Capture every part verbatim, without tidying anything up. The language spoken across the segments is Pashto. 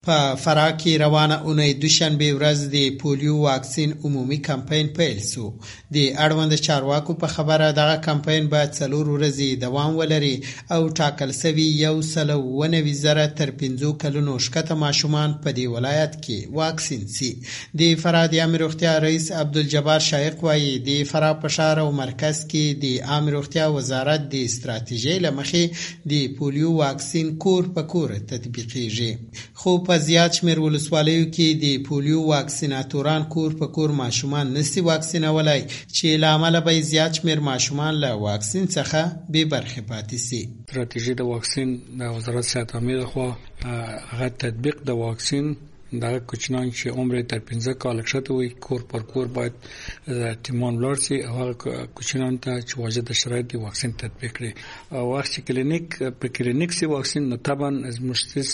په فراه کې روانه اونۍ دوشنبه ورځ د پولیو واکسین عمومي کمپاین پیل شو. د اړوند چارواکو په خبره دغه کمپاین به څلور ورځې دوام ولري او ټاکل شوي یو سل او نوي زره تر پنځو کلونو ښکته ماشومان په دې ولایت کې واکسین شي. د فراه د عامه روغتیا رئیس عبدالجبار شایق وایي د فراه په ښار او مرکز کې د عامه روغتیا وزارت د ستراتیژۍ له مخې د پولیو واکسین کور په کور تطبیقیږي. خو په زیات شمېر ولسوالیو کې د پولیو واکسیناتوران کور په کور ماشومان نشي واکسینولی چې له امله به زیات شمېر ماشومان له واکسین څخه بې برخې پاتې شي. ستراتیژي د واکسین د وزارت صحت عامه لخوا هغه تطبیق د واکسین دغه کوچنیان چې عمر تر پنځه کاله کښته وي کور پر کور باید ټیمان ولاړ شي او هغه کوچنیان ته چې واجد شرایط د واکسین تطبیق کړي. او وخت چې کلینیک په کلینیک سي واکسین نو طبعا از مشتس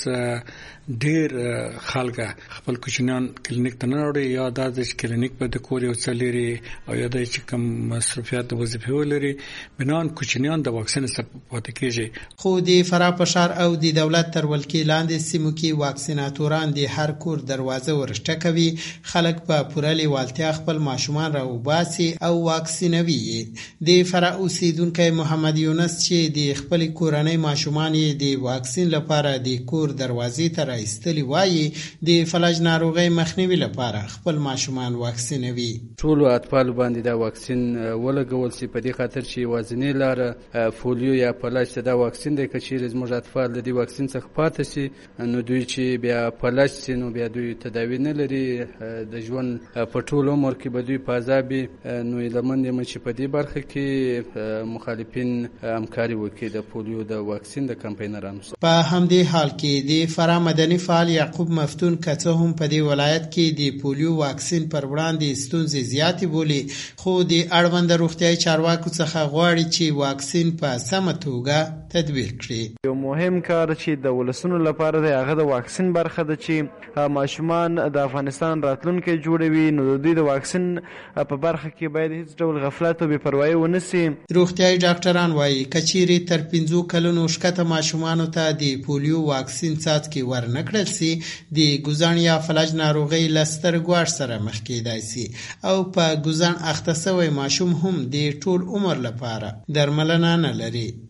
ډیر خلک خپل کوچنیان کلینیک ته نه وړي یا د کلینیک په د کور یو څلوري او یا د چې کوم مصرفیات د وظیفې ولري بنان کوچنیان د واکسین څخه پاتې کیږي. خو د فراه په ښار او د دولت تر ولکې لاندې سیمو کې واکسیناتوران د هر کور دروازه ورشټکوي. خلک په پوره لیوالتیا خپل ماشومان راوباسي او واکسینوي. د فراه اوسیدونکی محمد یونس چې د خپل کورنۍ ماشومان یې د واکسین لپاره د کور دروازې ته راایستلي وایي د فلج ناروغۍ مخنیوي لپاره خپل ماشومان واکسینوي. ټولو اطفالو باندې دا واکسین ولګول شي په دې خاطر چې یوازینۍ لاره فولیو یا فلج ته دا واکسین دی. که چیرې زموږ اطفال د دې واکسین څخه پاتې شي نو دوی چې بیا فلج شي نو بیا دوی تداوی نه لري. د ژوند په ټول عمر کې به دوی په عذابي نو لمن یم چې په دې برخه کې مخالفین همکاري وکړي د پولیو د واکسین د کمپاینرانو سره. په همدې حال کې د فراه مدني فعال یعقوب مفتون که څه هم په دې ولایت کې د پولیو واکسین پر وړاندې ستونزې زیاتې بولي خو د اړوند روغتیايي چارواکو څخه غواړي چې واکسین په سمه توګه تدبیر کړي. یو مهم کار چې د ولسونو لپاره دی هغه د واکسین برخه ده چې ماشومان د افغانستان راتلونکي جوړوي نو د دوی د واکسین په برخه کې باید هیڅ ډول غفلت او بې پروایي ونه سي. روغتیايي ډاکټران وایي که چیرې تر پنځو کلونو ښکته ماشومانو ته د پولیو واکسین څاڅکي ورنه کړل سي د ګوزڼ یا فلج ناروغۍ له ستر ګواښ سره مخ کیدای سي او په ګوزڼ اخته سوی ماشوم هم د ټول عمر لپاره درملنه نه لري.